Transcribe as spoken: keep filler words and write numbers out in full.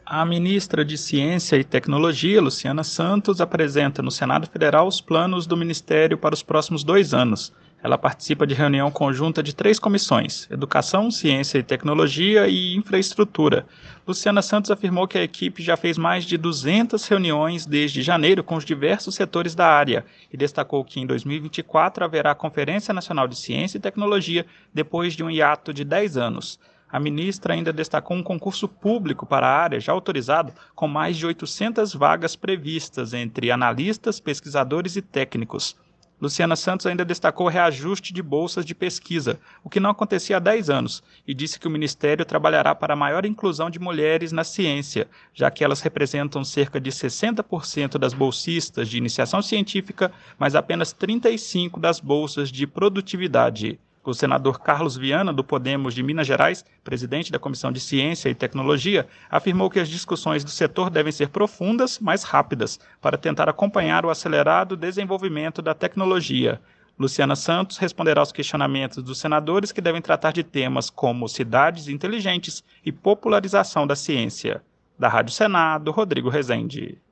A ministra de Ciência e Tecnologia, Luciana Santos, apresenta no Senado Federal os planos do Ministério para os próximos dois anos. Ela participa de reunião conjunta de três comissões: Educação, Ciência e Tecnologia e Infraestrutura. Luciana Santos afirmou que a equipe já fez mais de duzentas reuniões desde janeiro com os diversos setores da área e destacou que em dois mil e vinte e quatro haverá a Conferência Nacional de Ciência e Tecnologia, depois de um hiato de dez anos. A ministra ainda destacou um concurso público para a área já autorizado, com mais de oitocentas vagas previstas entre analistas, pesquisadores e técnicos. Luciana Santos ainda destacou o reajuste de bolsas de pesquisa, o que não acontecia há dez anos, e disse que o Ministério trabalhará para a maior inclusão de mulheres na ciência, já que elas representam cerca de sessenta por cento das bolsistas de iniciação científica, mas apenas trinta e cinco por cento das bolsas de produtividade. O senador Carlos Viana, do Podemos de Minas Gerais, presidente da Comissão de Ciência e Tecnologia, afirmou que as discussões do setor devem ser profundas, mas rápidas, para tentar acompanhar o acelerado desenvolvimento da tecnologia. Luciana Santos responderá aos questionamentos dos senadores, que devem tratar de temas como cidades inteligentes e popularização da ciência. Da Rádio Senado, Rodrigo Rezende.